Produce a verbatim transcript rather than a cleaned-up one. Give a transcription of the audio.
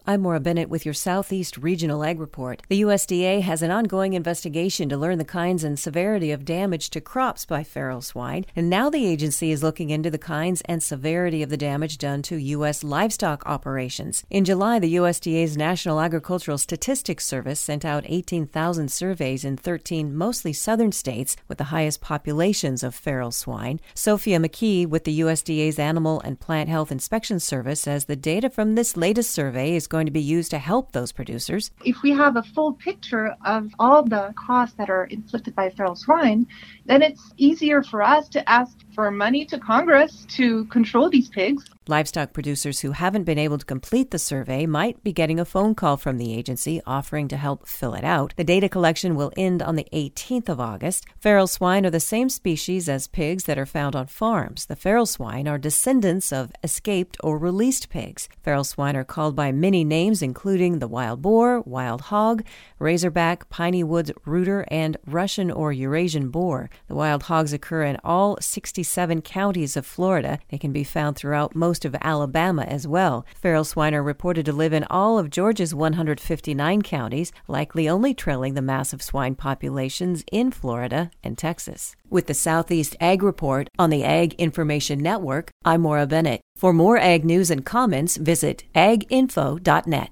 I'm Maura Bennett with your Southeast Regional Ag Report. The U S D A has an ongoing investigation to learn the kinds and severity of damage to crops by feral swine, and now the agency is looking into the kinds and severity of the damage done to U S livestock operations. In July, the U S D A's National Agricultural Statistics Service sent out eighteen thousand surveys in thirteen mostly southern states with the highest populations of feral swine. Sophia McKee with the U S D A's Animal and Plant Health Inspection Service says the data from this latest survey is going to be used to help those producers. If we have a full picture of all the costs that are inflicted by feral swine, then it's easier for us to ask for money to Congress to control these pigs. Livestock producers who haven't been able to complete the survey might be getting a phone call from the agency offering to help fill it out. The data collection will end on the eighteenth of August. Feral swine are the same species as pigs that are found on farms. The feral swine are descendants of escaped or released pigs. Feral swine are called by many names, including the wild boar, wild hog, razorback, piney woods rooter, and Russian or Eurasian boar. The wild hogs occur in all sixty-seven counties of Florida. They can be found throughout most of Alabama as well. Feral swine are reported to live in all of Georgia's one hundred fifty-nine counties, likely only trailing the massive swine populations in Florida and Texas. With the Southeast Ag Report on the Ag Information Network, I'm Maura Bennett. For more ag news and comments, visit ag info dot net.